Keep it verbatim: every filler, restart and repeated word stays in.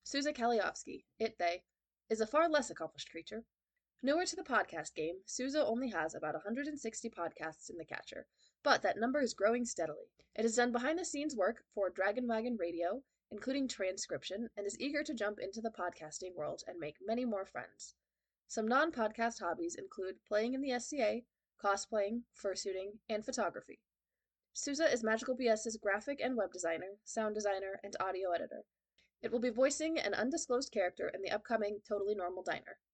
Souza Kaliovsky, it they, is a far less accomplished creature. Newer to the podcast game, Souza only has about one hundred sixty podcasts in the catcher, but that number is growing steadily. It has done behind-the-scenes work for Dragon Wagon Radio, including transcription, and is eager to jump into the podcasting world and make many more friends. Some non-podcast hobbies include playing in the S C A, cosplaying, fursuiting, and photography. Souza is Magical BS's graphic and web designer, sound designer, and audio editor. It will be voicing an undisclosed character in the upcoming Totally Normal Diner.